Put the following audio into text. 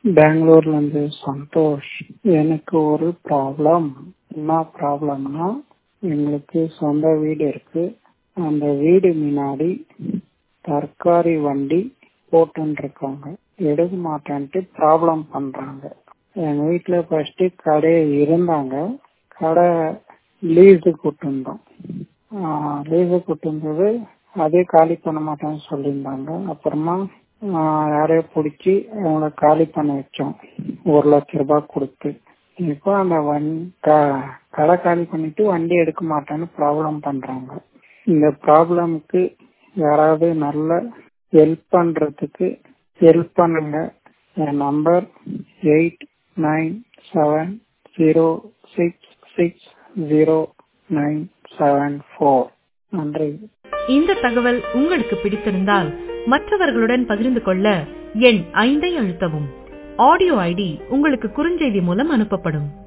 பெங்களூர்ல இருந்து சந்தோஷ். எனக்கு ஒரு ப்ராப்ளம். என்ன ப்ராப்ளம்னா, எங்களுக்கு சொந்த வீடு இருக்கு. அந்த வீடு முன்னாடி தற்காரி வண்டி போட்டுன்னு இருக்காங்க. எடுக்க மாட்டேன்ட்டு ப்ராப்ளம் பண்றாங்க. எங்க வீட்டுல ஃபர்ஸ்ட் கடை இருந்தாங்க. கடை லீஸுக்கு விட்டுருந்தோம். லீஸுக்கு விட்டுருந்தது அதே காலி பண்ண மாட்டேன்னு சொல்லியிருந்தாங்க. அப்புறமா யாரையோ பிடிச்சி அவங்கள காலி பண்ண வச்சோம், 1,00,000 கொடுத்து. இப்போ அந்த கடை காலி பண்ணிட்டு வண்டி எடுக்க மாட்டேன்னு ப்ராப்ளம் பண்றாங்க. இந்த ப்ராப்ளம்க்கு யாராவது நல்ல ஹெல்ப் பண்றதுக்கு ஹெல்ப் பண்ணுங்க. என் நம்பர் 8970660974. நன்றி. இந்த தகவல் உங்களுக்கு பிடித்திருந்தால் மற்றவர்களுடன் பகிர்ந்து கொள்ள எண் 5 அழுத்தவும். ஆடியோ ஐடி உங்களுக்கு குறுஞ்செய்தி மூலம் அனுப்பப்படும்.